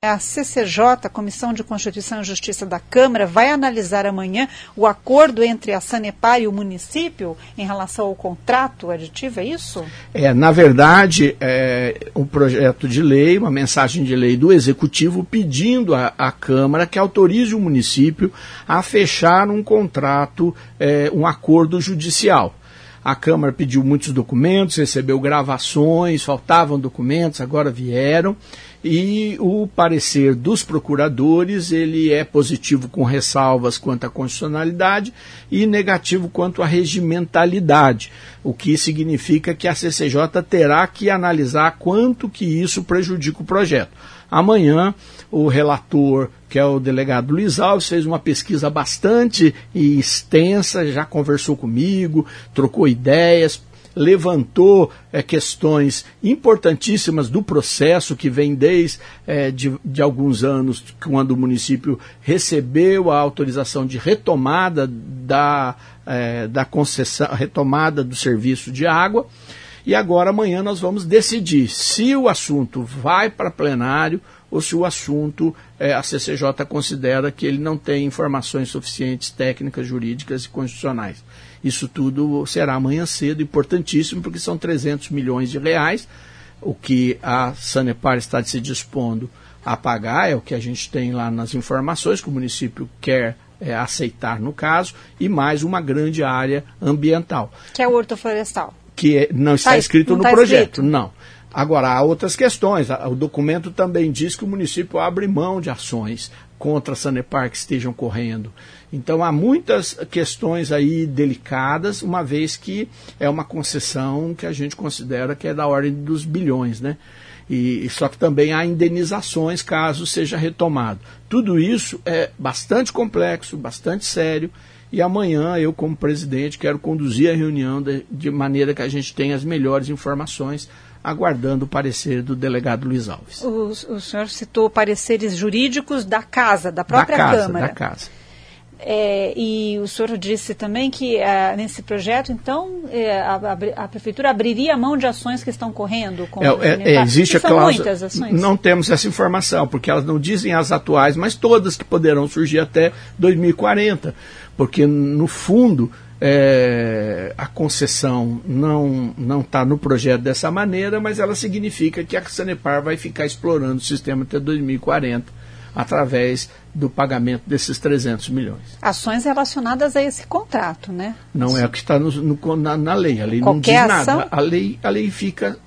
A CCJ, Comissão de Constituição e Justiça da Câmara, vai analisar amanhã o acordo entre a Sanepar e o município em relação ao contrato aditivo, é isso? Na verdade, um projeto de lei, uma mensagem de lei do Executivo pedindo à Câmara que autorize o município a fechar um contrato, um acordo judicial. A Câmara pediu muitos documentos, recebeu gravações, faltavam documentos, agora vieram. E o parecer dos procuradores, ele é positivo com ressalvas quanto à constitucionalidade e negativo quanto à regimentalidade, o que significa que a CCJ terá que analisar quanto que isso prejudica o projeto. Amanhã, o relator, que é o delegado Luiz Alves, fez uma pesquisa bastante extensa, já conversou comigo, trocou ideias, levantou questões importantíssimas do processo que vem desde de alguns anos, quando o município recebeu a autorização de retomada da concessão, retomada do serviço de água. E agora, amanhã, nós vamos decidir se o assunto vai para plenário ou se o assunto, a CCJ considera que ele não tem informações suficientes, técnicas, jurídicas e constitucionais. Isso tudo será amanhã cedo, importantíssimo, porque são 300 milhões de reais, o que a Sanepar está se dispondo a pagar, é o que a gente tem lá nas informações, que o município quer aceitar no caso, e mais uma grande área ambiental. Que é o hortoflorestal. Que não está escrito no projeto, não. Agora, há outras questões. O documento também diz que o município abre mão de ações contra a Sanepar que estejam correndo. Então, há muitas questões aí delicadas, uma vez que é uma concessão que a gente considera que é da ordem dos bilhões, né? Só que também há indenizações caso seja retomado. Tudo isso é bastante complexo, bastante sério. E amanhã eu, como presidente, quero conduzir a reunião de maneira que a gente tenha as melhores informações, aguardando o parecer do delegado Luiz Alves. O senhor citou pareceres jurídicos da casa, da própria Câmara. Da casa. E o senhor disse também que nesse projeto, então, a Prefeitura abriria a mão de ações que estão correndo? Existe a cláusula. Muitas ações? Não temos essa informação, porque elas não dizem as atuais, mas todas que poderão surgir até 2040. Porque, no fundo, a concessão não está no projeto dessa maneira, mas ela significa que a Sanepar vai ficar explorando o sistema até 2040, através do pagamento desses 300 milhões. Ações relacionadas a esse contrato, né? Não é o que está na lei. A lei Qualquer não diz ação? nada. A lei fica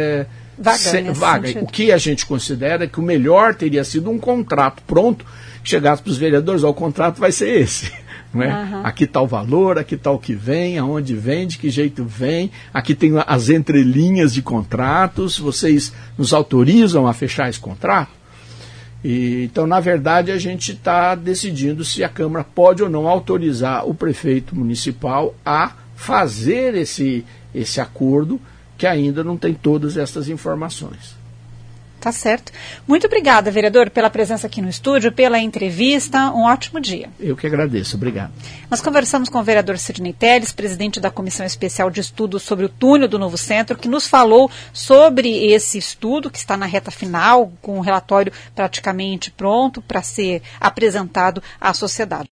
vaga. O que a gente considera é que o melhor teria sido um contrato pronto, que chegasse para os vereadores, o contrato vai ser esse. Não é? Uhum. Aqui está o valor, aqui está o que vem, aonde vem, de que jeito vem, aqui tem as entrelinhas de contratos, vocês nos autorizam a fechar esse contrato? Então, na verdade, a gente está decidindo se a Câmara pode ou não autorizar o prefeito municipal a fazer esse acordo, que ainda não tem todas essas informações. Tá certo. Muito obrigada, vereador, pela presença aqui no estúdio, pela entrevista. Um ótimo dia. Eu que agradeço. Obrigado. Nós conversamos com o vereador Sidney Telles, presidente da Comissão Especial de Estudos sobre o Túnel do Novo Centro, que nos falou sobre esse estudo que está na reta final, com o relatório praticamente pronto para ser apresentado à sociedade.